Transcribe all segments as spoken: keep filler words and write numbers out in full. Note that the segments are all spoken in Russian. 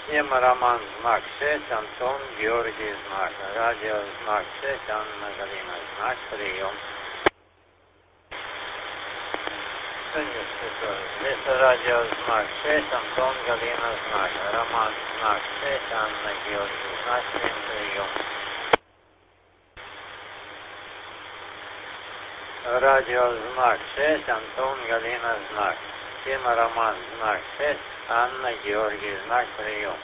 Тема роман знак шесть, Антон, Георгий знак. Радио знак шесть, Анна Галина знак, прием. Это радио знак шесть, Антон, Галина знак. Роман знак шесть, Анна Георгий знак, прием. Радио знак шесть, Антон, Галина знак. Тема роман знак шесть, Анна Георгий знак, прием.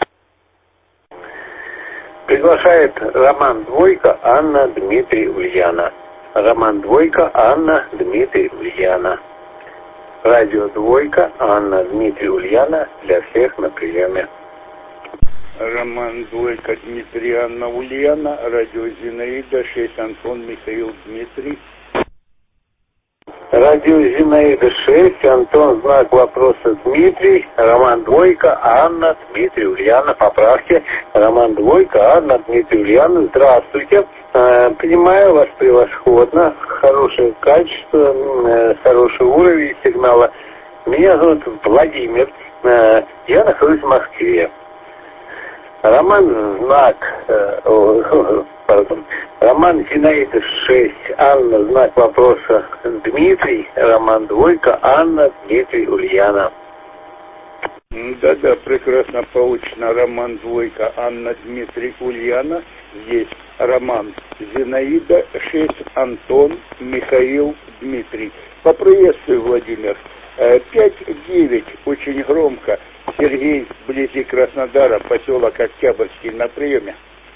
Приглашает Роман Двойка, Анна, Дмитрий, Ульяна. Роман Двойка, Анна, Дмитрий, Ульяна. Радио Двойка, Анна, Дмитрий, Ульяна. Для всех на приеме. Роман Двойка, Дмитрий, Анна, Ульяна. Радио Зинаида, шесть, Антон, Михаил, Дмитрий. Радио Зинаида шесть, Антон, знак вопроса, Дмитрий. Роман Двойка, Анна, Дмитрий, Ульяна. Поправьте. Роман Двойка, Анна, Дмитрий, Ульяна. Здравствуйте. Э, понимаю вас превосходно. Хорошее качество, э, хороший уровень сигнала. Меня зовут Владимир. Э, я нахожусь в Москве. Роман знак, э, о, пардон, Роман Зинаида шесть, Анна, знак вопроса, Дмитрий, Роман Двойка, Анна, Дмитрий, Ульяна. Да-да, прекрасно получено. Роман Двойка, Анна, Дмитрий, Ульяна. Есть Роман Зинаида шесть, Антон, Михаил, Дмитрий. Поприветствую, Владимир. пять девять, очень громко. Сергей, вблизи Краснодара, поселок Октябрьский, на приеме.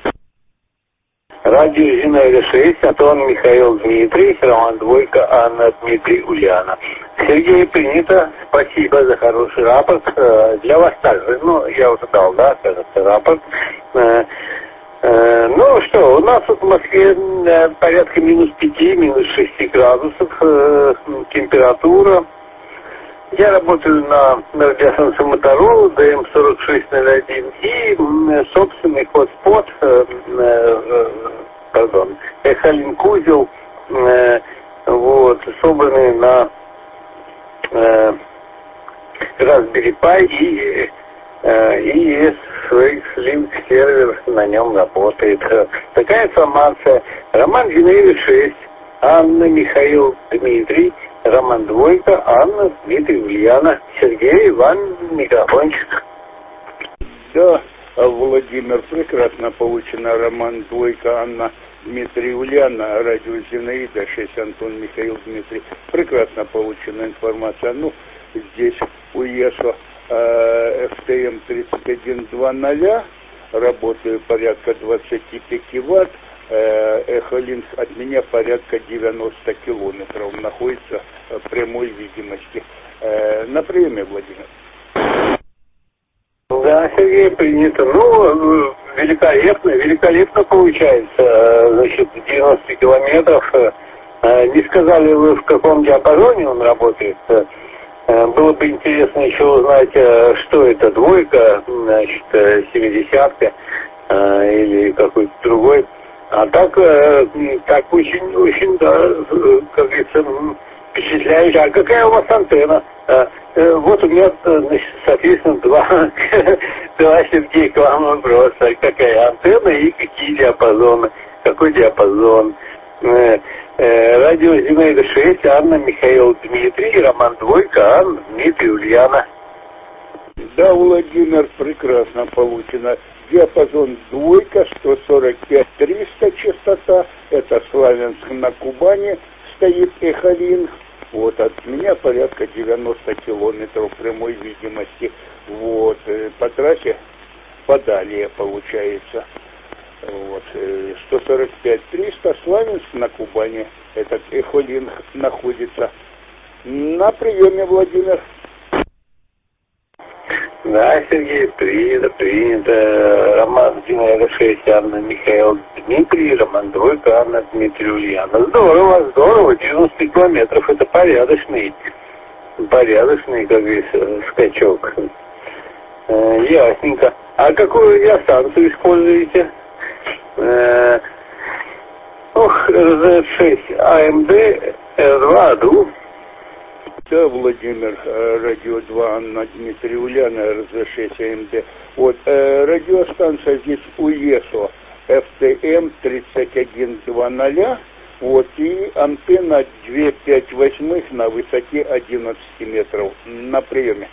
Радио Зинаида шесть, Антон, Михаил, Дмитрий, Роман Двойка, Анна, Дмитрий, Ульяна. Сергей, принято. Спасибо за хороший рапорт. Для вас также. Ну, я уже дал, да, кажется, рапорт. Ну что, у нас тут в Москве порядка минус пяти, минус шести градусов температура. Я работаю на, на радиостанции Моторола, ДМ сорок шесть ноль один, и собственный хот-спот, э, э, пардон, Эхолинк-узел, э, вот, собранный на э, Raspberry Pi и э, и эс Link сервер на нем работает. Такая информация. Роман Зинаида шесть, Анна, Михаил, Дмитрий, Роман Двойка, Анна, Дмитрий, Ульяна. Сергей, Иван, микрофончик. Да, Владимир, прекрасно получено. Роман Двойка, Анна, Дмитрий, Ульяна. Радио Зинаида шесть, Антон, Михаил, Дмитрий. Прекрасно получена информация. Ну, здесь у ЕСО э, эф тэ эм тридцать один двадцать, работаю порядка двадцать пять ватт. Эхолинк от меня порядка девяносто километров, находится в прямой видимости. На приеме, Владимир. Да, Сергей, принято. Ну, великолепно, великолепно получается. Значит, девяносто километров. Не сказали вы, в каком диапазоне он работает. Было бы интересно еще узнать, что это, двойка, значит, семидесятка или какой-то другой. А так, э, так очень, очень, да, как говорится, впечатляюще. А какая у вас антенна? Э, э, вот у меня, значит, соответственно, два, два, Сергей, к вам вопрос. Какая антенна и какие диапазоны? Какой диапазон? Э, э, радио Зинаида шесть, Анна, Михаил, Дмитрий, Роман Двойка, Анна, Дмитрий, Ульяна. Да, Владимир, прекрасно получено. Диапазон двойка, сто сорок пять триста частота, это Славянск на Кубани, стоит Эхолинк. Вот, от меня порядка девяносто километров прямой видимости. Вот, по трассе подалее получается. Вот, сто сорок пять триста, Славянск на Кубани, этот Эхолинк находится. На приеме, Владимир. Да, Сергей, принято, принято. Роман Зинаида шесть, Анна, Михаил, Дмитрий, Роман Двойка, Анна, Дмитрий, Ульяна. Здорово, здорово, девяносто километров, это порядочный, порядочный, как говорится, скачок. Э, ясненько. А какую радиостанцию используете? Э, ох, эр зет шесть, эй эм ди, эр два, АДУ. Да, Владимир, радио два, Анна, Дмитрий, Ульяна, эр зэ шесть а эм дэ. Вот, э, радиостанция здесь УЕСО, эф тэ эм тридцать один двадцать, вот, и антенна две пять восьмых на высоте одиннадцать метров на приеме.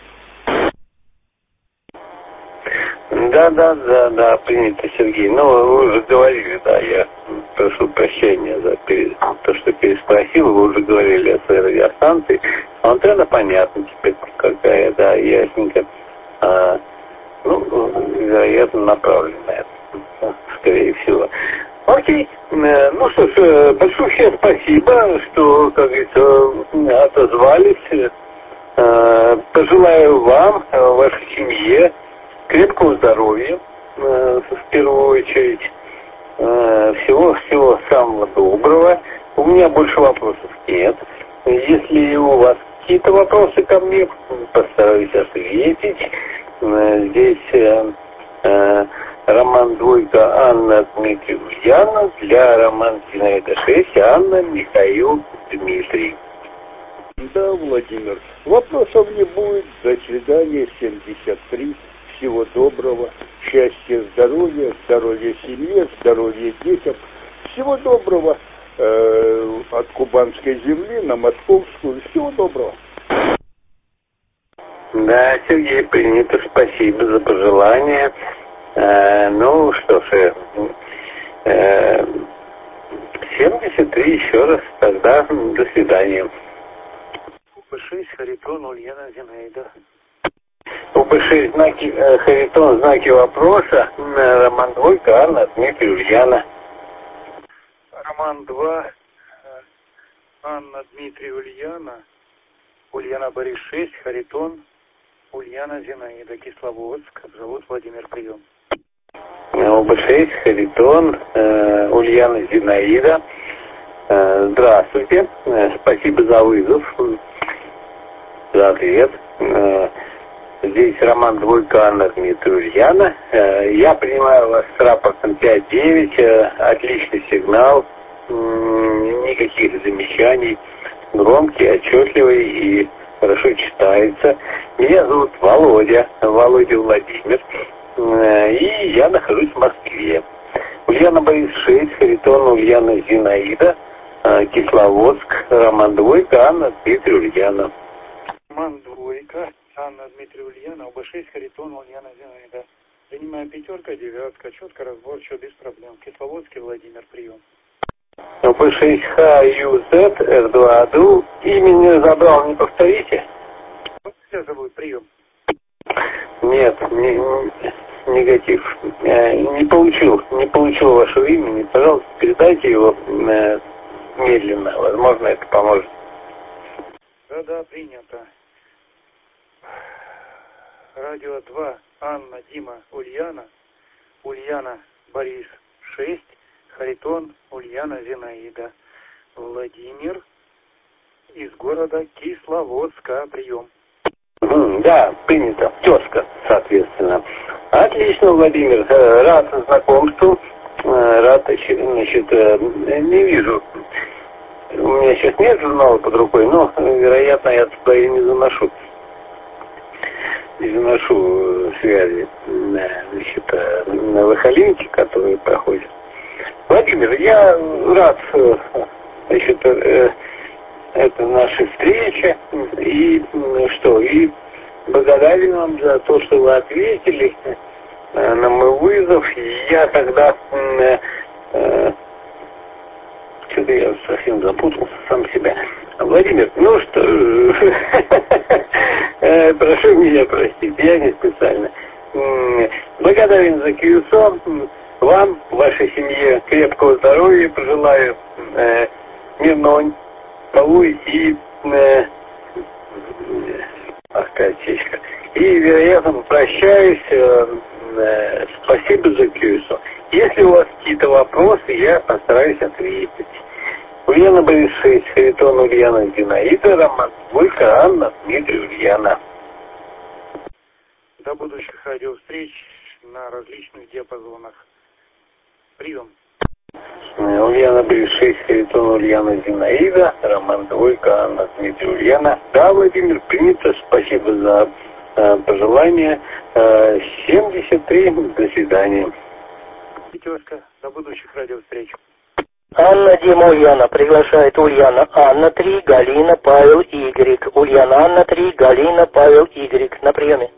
Да, да, да, да, принято, Сергей. Ну, вы уже говорили, да, я прошу прощения за пере... то, что переспросил, вы уже говорили о своей радиостанции. Антенна понятно теперь какая, да, ясненько. А, ну, вероятно, направленная, скорее всего. Окей, ну что ж, большое спасибо, что, как говорится, отозвались. Пожелаю вам, вашей семье, крепкого здоровья, э, в первую очередь, э, всего-всего самого доброго. У меня больше вопросов нет. Если у вас какие-то вопросы ко мне, постараюсь ответить. Э, здесь э, э, Роман Двойка, Анна, Дмитрий, Ульяна. Для Роман Зинаида шесть, Анна, Михаил, Дмитрий. Да, Владимир, вопросов не будет. До свидания, семьдесят три. Всего доброго, счастья, здоровья, здоровья семье, здоровья детям. Всего доброго э, от кубанской земли на московскую. Всего доброго. Да, Сергей, принято. Спасибо за пожелания. Э, ну, что ж, э, семьдесят три еще раз. Тогда до свидания. шесть, Харитон, Ульяна, Зинаида. У бэ шесть знаки, э, Харитон, знаки вопроса. Роман Двойка, Анна, Дмитрий, Ульяна. Роман два, Анна, Дмитрий, Ульяна. Ульяна, Борис шесть, Харитон, Ульяна, Зинаида, Кисловодск. Зовут Владимир, прием. У бэ шесть, Харитон, э, Ульяна, Зинаида. Э, здравствуйте. Э, спасибо за вызов, за ответ. Э, Здесь Роман Двойка, Анна, Дмитрий, Ульяна. Я принимаю вас с рапортом пять девять. Отличный сигнал. Никаких замечаний. Громкий, отчетливый и хорошо читается. Меня зовут Володя. Володя Владимир. И я нахожусь в Москве. Ульяна Борис шесть, Харитон, Ульяна Зинаида, Кисловодск, Роман Двойка, Анна, Дмитрий, Ульяна. Роман Двойка, Анна, Дмитрий, Ульяна, о бэ шесть, Харитон, Ульяна, Зинаида. Принимаю пятерка, девятка, четко, разборчиво, без проблем. Кисловодский, Владимир, прием. о бэ шесть ха ю зет, эр два ду. Имя забрал, не повторите? Все забудь, прием. Нет, не, негатив. Не получил, не получил вашего имени. Пожалуйста, передайте его медленно. Возможно, это поможет. Да-да, принято. Радио два, Анна, Дима, Ульяна. Ульяна, Борис шесть, Харитон, Ульяна, Зинаида. Владимир из города Кисловодска, прием. Да, принято. Тезка, соответственно. Отлично, Владимир. Рад знакомству. Рад, значит, не вижу. У меня сейчас нет журнала под рукой, но, вероятно, я туда и не заношу. Не заношу связи, значит, на выхолинке, которые проходят. Владимир, я рад, значит, это нашей встрече. И что, и благодарен вам за то, что вы ответили на мой вызов. Я тогда... Что-то я совсем запутался сам себя. Владимир, ну что, прошу меня простить, я не специально. Благодарен за КЮСО. Вам, вашей семье крепкого здоровья пожелаю, мирного полу и ах, отечка. И, вероятно, прощаюсь. Спасибо за КЮСО. Если у вас какие-то вопросы, я постараюсь ответить. Ульяна Борис шесть, Харитон, Ульяна Зинаида, Роман Двойка, Анна, Дмитрий, Ульяна. До будущих радиовстреч на различных диапазонах. Прием. Ульяна Борис шесть, Харитон Ульяна Зинаида, Роман двойка, Анна Дмитрий Ульяна. Да, Владимир, принято, спасибо за э, пожелание. Э, семьдесят три, до свидания. Пятерка, до будущих радиовстреч. Анна, Дима, Ульяна. Приглашает Ульяна. Анна три, Галина, Павел, Игорь. Ульяна, Анна три, Галина, Павел, Игорь. На приеме.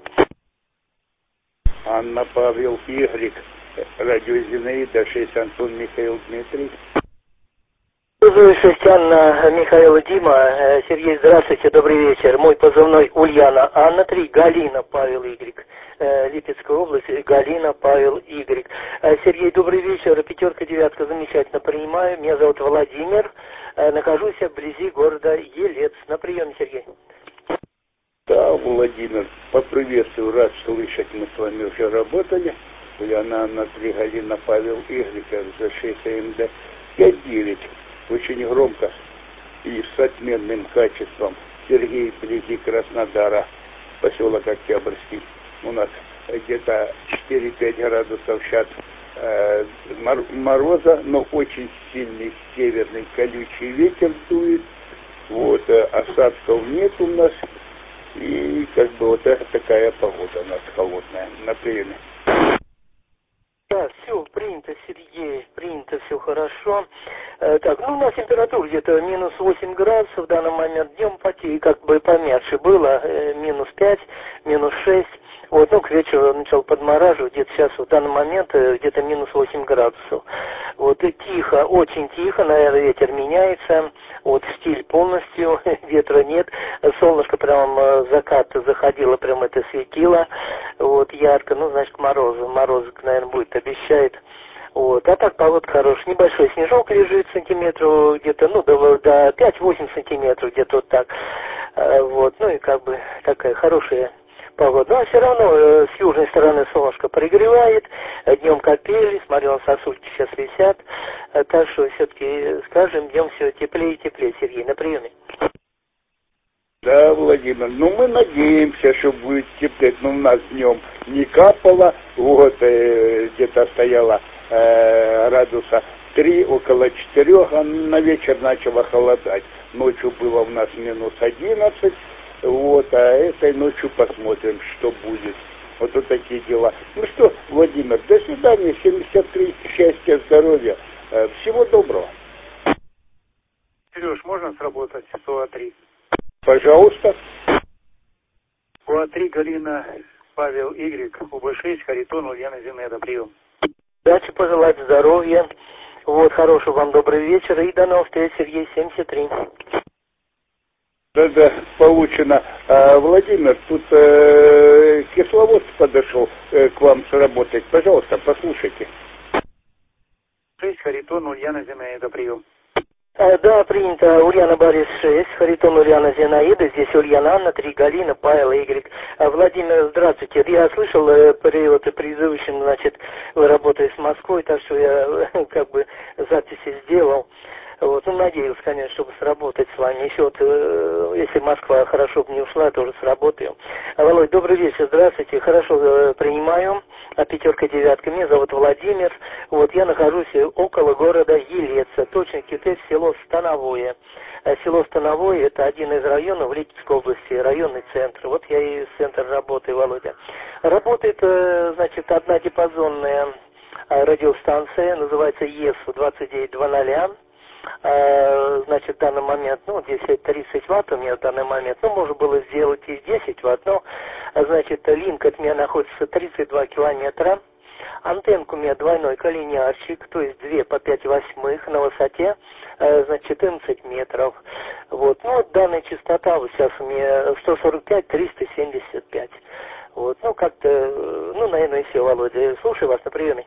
Анна, Павел, Игорь. Радио Зинаида, шесть, Антон, Михаил, Дмитрий. шесть, Анна, Михаил, Дима. Сергей, здравствуйте, добрый вечер. Мой позывной Ульяна, Анна три, Галина, Павел, Игорь. Липецкая область, Галина, Павел, Игорь. Сергей, добрый вечер. Пятерка, девятка, замечательно принимаю. Меня зовут Владимир. Нахожусь вблизи города Елец. На приеме, Сергей. Да, Владимир, поприветствую, рад слышать, мы с вами уже работали. Ульяна, Анна три, Галина, Павел, Игорь, за шесть, АМД пять девять. Очень громко и с отменным качеством. Сергей, вблизи Краснодара, поселок Октябрьский. У нас где-то четыре-пять градусов сейчас э, мороза, но очень сильный северный колючий ветер дует. Вот, э, осадков нет у нас. И как бы вот такая погода у нас холодная на приеме. Да, все, принято, Сергей, принято, все хорошо. Э, так, ну, у нас температура где-то минус восемь градусов в данный момент. Днем потеет, как бы поменьше было, э, минус пять, минус шесть. Вот, ну, к вечеру начал подмораживать, где-то сейчас в данный момент э, где-то минус восемь градусов. Вот, и тихо, очень тихо, наверное, ветер меняется. Вот, стиль полностью, ветра нет. Солнышко прям э, закат заходило, прям это светило. Вот, ярко, ну, значит, к морозу. Морозок, наверное, будет, обещает. Вот, а так погода хорошая. Небольшой снежок лежит сантиметров где-то, ну, до, до пять-восемь сантиметров, где-то вот так. Э, вот, ну, и как бы такая хорошая погода. Но все равно э, с южной стороны солнышко пригревает, э, днем капели, смотрю, сосульки сейчас висят, э, так что все-таки с каждым днем все теплее и теплее. Сергей, на приеме. Да, Владимир, ну мы надеемся, что будет теплеть, но у нас днем не капало, вот, э, где-то стояло э, градуса три, около четырех, а на вечер начало холодать. Ночью было у нас минус одиннадцать. Вот, а этой ночью посмотрим, что будет. Вот, вот такие дела. Ну что, Владимир, до свидания, семьдесят три, счастья, здоровья, всего доброго. Сереж, можно сработать с У А три? Пожалуйста. У А три, Галина, Павел, Игорь, У Б шесть, Харитон, Ульяна Зинаида, прием. Удачи, пожелать здоровья. Вот, хорошего вам добрый вечер и до новых встреч, Сергей, семьдесят три. Да-да, получено. А, Владимир, тут э, Кисловодск подошел э, к вам сработать. Пожалуйста, послушайте. шесть, Харитон, Ульяна Зинаида, прием. А, да, принято. Ульяна Борис шесть, Харитон Ульяна Зинаида, здесь Ульяна Анна три, Галина, Павел, Игорь. А, Владимир, здравствуйте. Я слышал э, при вот, предыдущем, значит, вы работаете с Москвой, так что я как бы записи сделал. Вот, ну, надеюсь, конечно, чтобы сработать с вами. Еще вот, э, если Москва хорошо бы не ушла, тоже сработаю. А, Володь, добрый вечер, здравствуйте. Хорошо э, принимаю. А пятерка, девятка. Меня зовут Владимир. Вот, я нахожусь около города Елец. Точно кипец, село Становое. Село Становое — это один из районов Липецкой области, районный центр. Вот я и в центр работаю, Володя. Работает, э, значит, одна диапазонная радиостанция, называется ЕС двадцать девять двадцать. А, значит, в данный момент, ну, здесь тридцать ватт у меня в данный момент, ну, можно было сделать и десять ватт, но, значит, линк от меня находится тридцать два километра, антенка у меня двойной коллинярчик, то есть две по пять восьмых на высоте, значит, четырнадцать метров. Вот, ну, вот данная частота вот сейчас у меня сто сорок пять триста семьдесят пять. Вот, ну, как-то, ну, наверное, и все, Володя. Слушаю вас на приеме.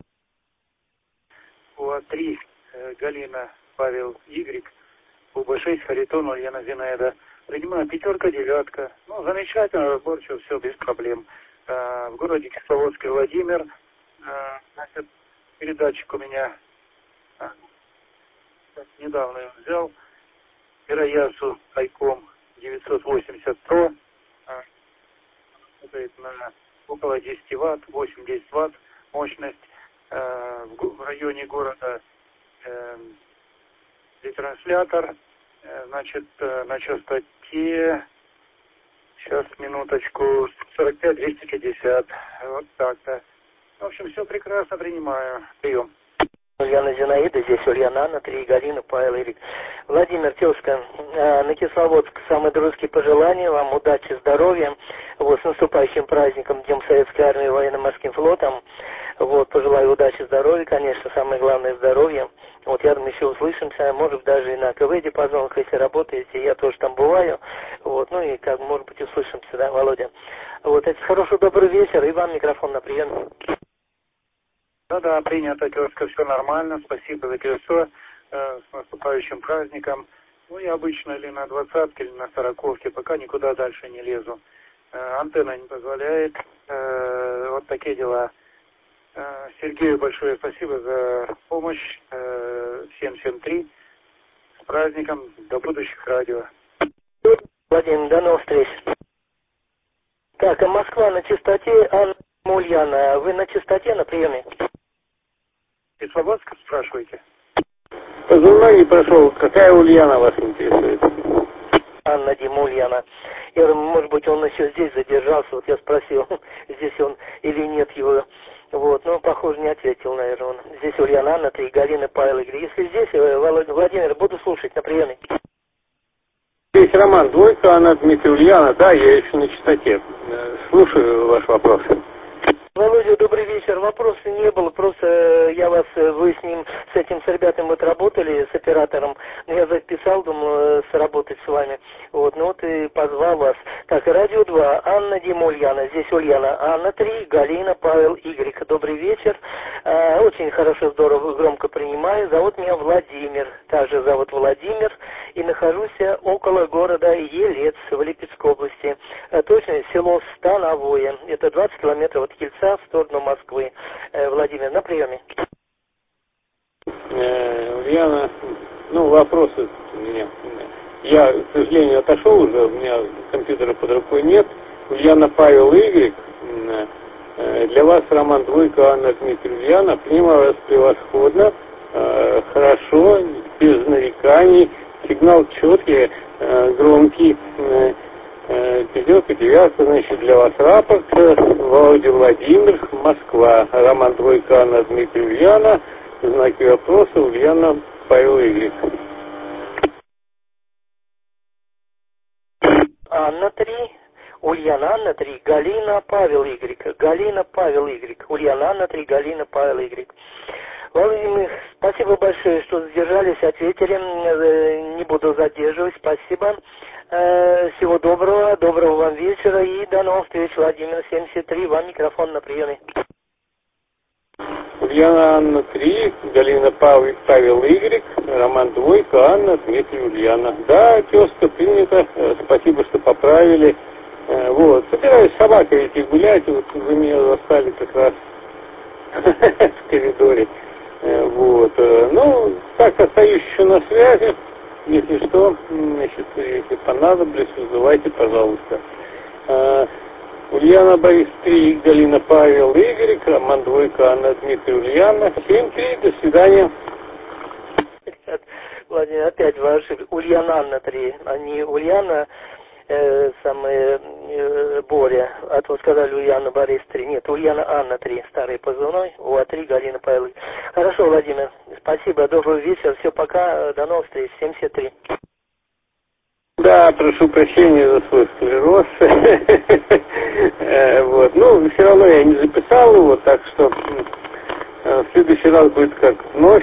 У А три, Галина, Павел, Игорь, У Б шесть, Харитон, Ульяна Зинаида. Принимаю пятерка, девятка. Ну, замечательно, разборчиво, все без проблем. А, в городе Кисловодске Владимир. А, значит, передатчик у меня а, недавно его взял. Мироясу Айком девятьсот восемьдесят Про. А, работает на около десять ватт, восемь-десять ватт мощность. А, в, в районе города э, ретранслятор, э, значит, э, на частоте, сейчас, минуточку, сорок пять двести пятьдесят, вот так-то. В общем, все прекрасно, принимаю. Прием. Ульяна Зинаида, здесь Ульяна Анна, три, Галина, Павел, Ирик. Владимир, тезка, на Кисловодск самые дружеские пожелания, вам удачи, здоровья, вот, с наступающим праздником, Днем Советской Армии, Военно-Морским флотом, вот, пожелаю удачи, здоровья, конечно, самое главное здоровье, вот, я думаю, еще услышимся, может, даже и на КВД позвонок, если работаете, я тоже там бываю, вот, ну, и, как, может быть, услышимся, да, Володя. Вот, это хороший, добрый вечер, и вам микрофон на прием. Да-да, принято, тезка, все нормально, спасибо за колесо, э, с наступающим праздником. Ну, я обычно или на двадцатке, или на сороковке, пока никуда дальше не лезу. Э, антенна не позволяет, э, вот такие дела. Э, Сергею большое спасибо за помощь, э, семь семь три, с праздником, до будущих радио. Владимир, до новых встреч. Так, а Москва на частоте, Анна Ульяна, вы на частоте, на приеме? Кисловодск, спрашиваете? Позывной не прошел. Какая Ульяна вас интересует? Анна Дима Ульяна. Я говорю, может быть, он еще здесь задержался. Вот я спросил, здесь он или нет его. Вот, но, похоже, не ответил, наверное, он. Здесь Ульяна Анна, три, Галина, Павел, Игорь. Если здесь, Володя, Владимир, буду слушать на приеме. Здесь Роман Двойко, Анна, Дмитрий, Ульяна. Да, я еще на частоте. Слушаю ваш вопрос. Володя, добрый вечер. Вопроса не было, просто я вас, вы с ним, с этим, с ребятами вот работали, с оператором, я записал, думал, сработать с вами, вот, ну вот и позвал вас. Так, радио два, Анна, Дима, Ульяна, здесь Ульяна, Анна, три, Галина, Павел, Игорь, добрый вечер, а, очень хорошо, здорово, громко принимаю, зовут меня Владимир, также зовут Владимир, и нахожусь около города Елец в Липецкой области, а, точно село Становое, это двадцать километров от Ельца, в сторону Москвы. Владимир, на приеме. Ульяна, ну, вопросы у меня. Я, к сожалению, отошел уже, у меня компьютера под рукой нет. Ульяна, Павел, Игорь. Для вас Роман Двойко, Анна, Дмитрий, Ульяна. Принимаю вас превосходно, хорошо, без нареканий. Сигнал четкий, громкий. Пятерка, девятка, значит, для вас рапорт. Володя Владимир, Москва. Роман Двойко, Анна, Дмитрий, Ульяна. Знаки вопроса, Ульяна, Павел, Игорь. Анна, три. Ульяна, Анна, три. Галина, Павел, Игорь. Галина, Павел, Игорь. Ульяна, Анна, три. Галина, Павел, Игорь. Владимир, спасибо большое, что задержались, ответили. Не буду задерживать. Спасибо. Всего доброго, доброго вам вечера и до новых встреч. Владимир, семьдесят три, вам микрофон на приеме. Ульяна, Анна, три, Галина, Павел, Павел, Игорь, Роман Двойко, Анна, Дмитрий, Ульяна. Да, тезка, принято, спасибо, что поправили. Вот, собираюсь с собакой идти гулять, вот вы меня застали как раз в коридоре. Вот, ну, так, остаюсь еще на связи. Если что, значит, если понадоблюсь, вызывайте, пожалуйста. А, Ульяна, Борис, три, Галина, Павел, Игорь, Роман Двойко, Анна, Дмитрий, Ульяна. семь три, до свидания. Владимир, опять вы ошиблись. Ульяна, Анна, три, а не Ульяна, э, самая, э, Боря. А то сказали Ульяна, Борис, три. Нет, Ульяна, Анна, три, старый позывной, УА три, Галина, Павел. Хорошо, Владимир, спасибо, добрый вечер, все, пока, до новых встреч, семьдесят три. Да, прошу прощения за свой склероз. Вот, ну, все равно я не записал его, так что в следующий раз будет как вновь,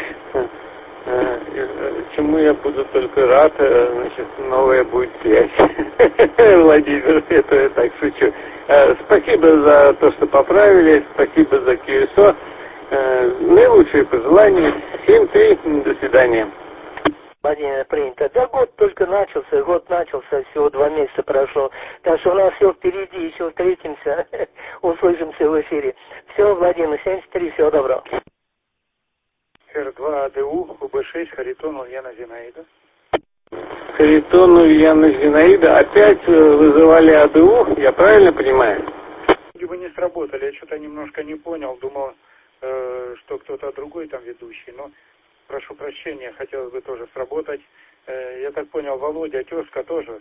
чему я буду только рад, значит, новая будет связь. Владимир, это я так шучу. Спасибо за то, что поправили, спасибо за КСО. Наилучшие пожелания. семь три, до свидания. Владимир, принято. Да год только начался, год начался, всего два месяца прошло. Так что у нас все впереди, еще встретимся, услышимся в эфире. Все, Владимир, семьдесят три, всего доброго. Эр два АДУ, УБ шесть, Харитон, Ульяна, Зинаида. Харитон, Ульяна, Зинаида. Опять вызывали АДУ, я правильно понимаю? Либо не сработали, я что-то немножко не понял, думал, э, что кто-то другой там ведущий, но прошу прощения, хотелось бы тоже сработать. Я так понял, Володя, тезка тоже.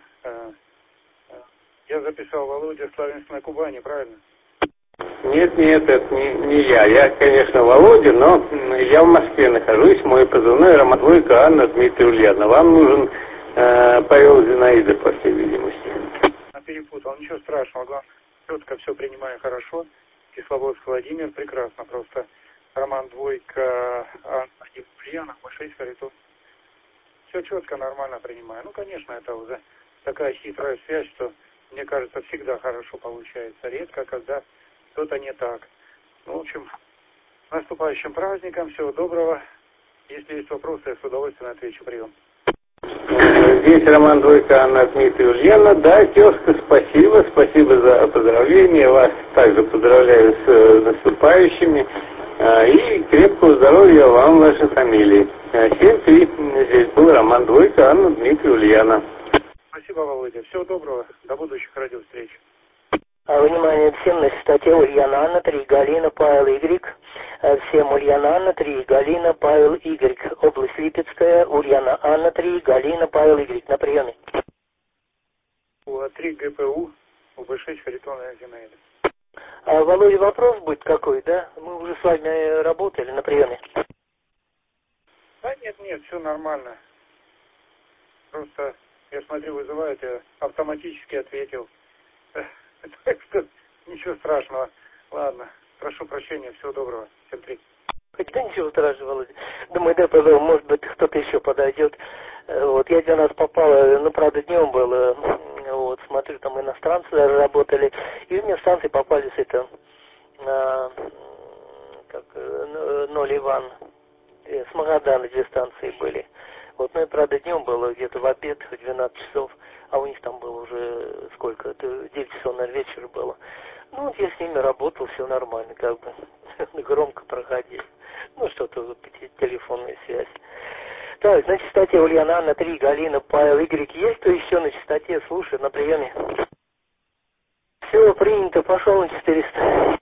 Я записал Володя Славянск на Кубани, правильно? Нет, нет, это не, не я. Я, конечно, Володя, но я в Москве нахожусь. Мой позывной Роман-двойка Анна Дмитрий Ульяна. Вам нужен э, Павел Зинаида, по всей видимости. А перепутал, ничего страшного. Главное, четко все принимаю хорошо. Кисловодск Владимир, прекрасно просто. Роман-двойка Анна Ульяна, шесть Харитон. Все четко, нормально принимаю. Ну, конечно, это уже такая хитрая связь, что, мне кажется, всегда хорошо получается. Редко, когда что-то не так. Ну, в общем, с наступающим праздником, всего доброго. Если есть вопросы, я с удовольствием отвечу. Прием. Здесь Роман Двойка, Анна Дмитрий Ульяна. Да, тезка, спасибо, спасибо за поздравления. Вас также поздравляю с наступающими. И крепкого здоровья вам, вашей фамилии. семь три. Здесь был Роман Двойка, Анна Дмитрий Ульяна. Спасибо, Володя. Всего доброго. До будущих радиовстреч. Внимание всем на частоте Ульяна Анна три, Галина, Павел, Игорь. Всем Ульяна Анна три, Галина, Павел, Игорь. Область Липецкая, Ульяна Анна три, Галина, Павел, Игорь. На приеме. У три ГПУ, У Б шесть Харитон Зинаида. А, Володя, вопрос будет какой, да? Мы уже с вами работали на приеме. Да нет, нет, все нормально. Просто, я смотрю, вызывает, я автоматически ответил. Так что ничего страшного. Ладно, прошу прощения, всего доброго. Всем три. Да ничего страшного, Володя. Думаю, да, пожалуй, может быть, кто-то еще подойдет. Вот, я для нас попала, ну, правда, днем было, вот, смотрю, там иностранцы даже работали, и у меня станции попались это, а, как, Ноль Иван, с Магадана две станции были. Вот, ну и, правда, днем было где-то в обед, в двенадцать часов, а у них там было уже сколько, это девять часов, наверное, вечера было. Ну, вот я с ними работал, все нормально, как бы, громко проходили. Ну, что-то, вот, телефонная связь. Так, на частоте Ульяна Анна три, Галина, Павел, Игорь. Есть кто еще на частоте? Слушай, на приеме. Все, принято, пошел на четыреста.